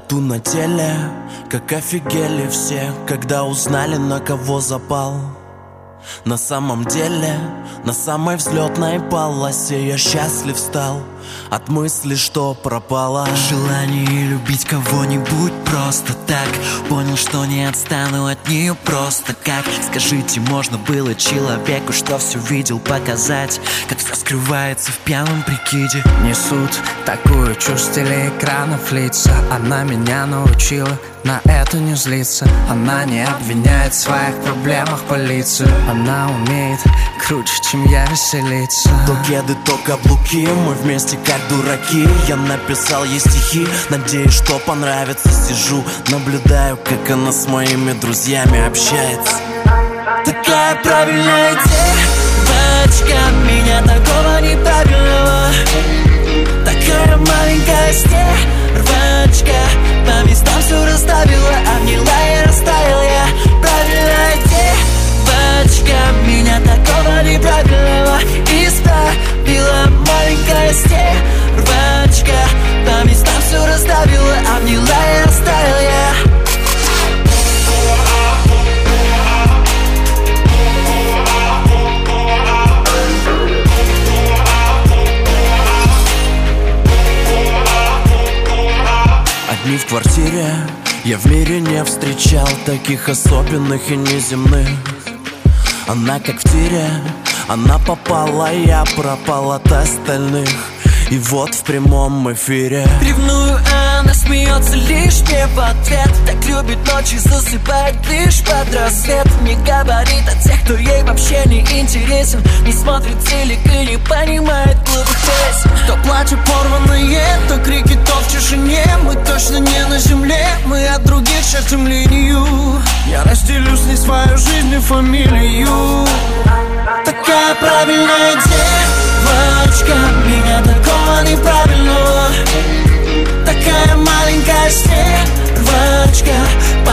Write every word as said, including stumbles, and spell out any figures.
тату на теле, как офигели все, когда узнали, на кого запал. На самом деле, на самой взлетной полосе я счастлив стал от мысли, что пропало желание любить кого-нибудь просто так. Понял, что не отстану от нее просто как. Скажите, можно было человеку, что все видел, показать, как все скрывается в пьяном прикиде? Несут такую чушь с телеэкранов лица. Она меня научила на это не злиться. Она не обвиняет в своих проблемах полицию. Она умеет круче, чем я, веселиться. То кеды, то каблуки, мы вместе как дураки. Я написал ей стихи, надеюсь, что понравится. Сижу, наблюдаю, как она с моими друзьями общается. Такая правильная девочка, меня такого неправильного. Такая маленькая стервочка, по местам все расставила, обняла и растаял я. Правильная девочка, меня такого неправильного исправила. Маленькая стервочка, по местам все расставила, обняла и растаял я. Одни в квартире, я в мире не встречал таких особенных и неземных. Она как в тире, она попала, я пропал от остальных. И вот в прямом эфире ревную, а она смеется лишь мне в ответ. Так любит ночи, засыпает лишь под рассвет. Не говорит о тех, кто ей вообще не интересен. Не смотрит телек и не понимает глупых песен. То плачу порванное, то крики, то в тишине. Мы точно не на земле, мы от других чертим линию. Я разделю с ней свою жизнь и фамилию. Такая правильная девочка, меня такого неправильного. Такая маленькая стервочка,